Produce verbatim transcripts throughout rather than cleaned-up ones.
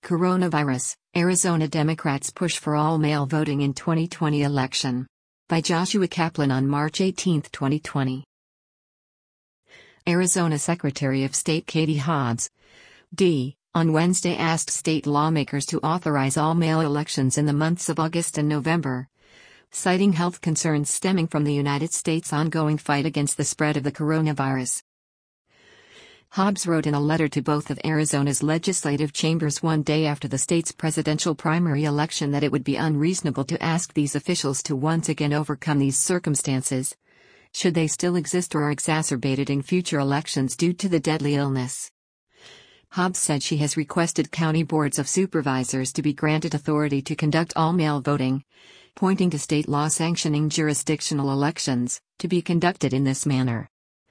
Coronavirus, Arizona Democrats push for all-mail voting in twenty twenty election. By Joshua Kaplan on March eighteenth, twenty twenty. Arizona Secretary of State Katie Hobbs, D., on Wednesday asked state lawmakers to authorize all-mail elections in the months of August and November, citing health concerns stemming from the United States' ongoing fight against the spread of the coronavirus. Hobbs wrote in a letter to both of Arizona's legislative chambers one day after the state's presidential primary election that it would be unreasonable to ask these officials to once again overcome these circumstances, should they still exist or are exacerbated in future elections due to the deadly illness. Hobbs said she has requested county boards of supervisors to be granted authority to conduct all-mail voting, pointing to state law sanctioning jurisdictional elections to be conducted in this manner.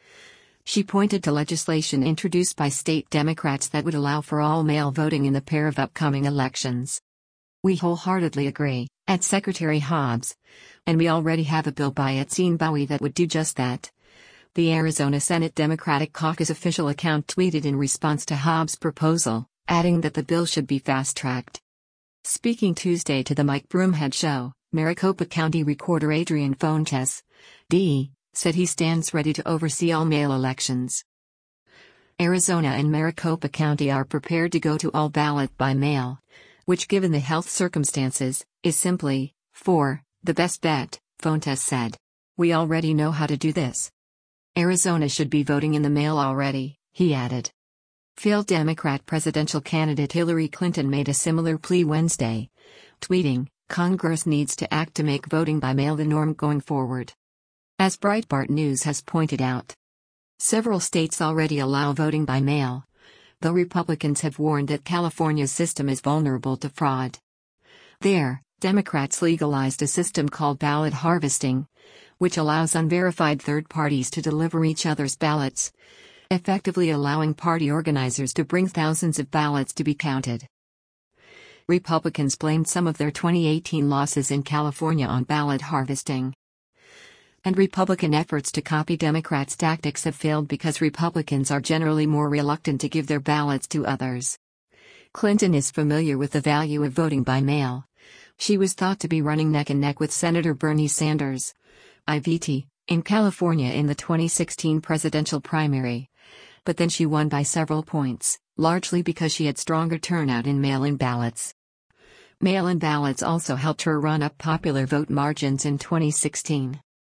She pointed to legislation introduced by state Democrats that would allow for all-mail voting in the pair of upcoming elections. "We wholeheartedly agree," added Secretary Hobbs, "and we already have a bill by Etienne Bowie that would do just that." The Arizona Senate Democratic Caucus official account tweeted in response to Hobbs' proposal, adding that the bill should be fast-tracked. Speaking Tuesday to the Mike Broomhead Show, Maricopa County Recorder Adrian Fontes, D., said he stands ready to oversee all-mail elections. Arizona and Maricopa County are prepared to go to all ballot by mail, which given the health circumstances, is simply, for, the best bet, Fontes said. "We already know how to do this. Arizona should be voting in the mail already," he added. Failed Democrat presidential candidate Hillary Clinton made a similar plea Wednesday, tweeting, "Congress needs to act to make voting by mail the norm going forward." As Breitbart News has pointed out, several states already allow voting by mail, though Republicans have warned that California's system is vulnerable to fraud. There, Democrats legalized a system called ballot harvesting, which allows unverified third parties to deliver each other's ballots, effectively allowing party organizers to bring thousands of ballots to be counted. Republicans blamed some of their twenty eighteen losses in California on ballot harvesting. And Republican efforts to copy Democrats' tactics have failed because Republicans are generally more reluctant to give their ballots to others. Clinton is familiar with the value of voting by mail. She was thought to be running neck and neck with Senator Bernie Sanders, I V T, in California in the twenty sixteen presidential primary. But then she won by several points, largely because she had stronger turnout in mail-in ballots. Mail-in ballots also helped her run up popular vote margins in twenty sixteen.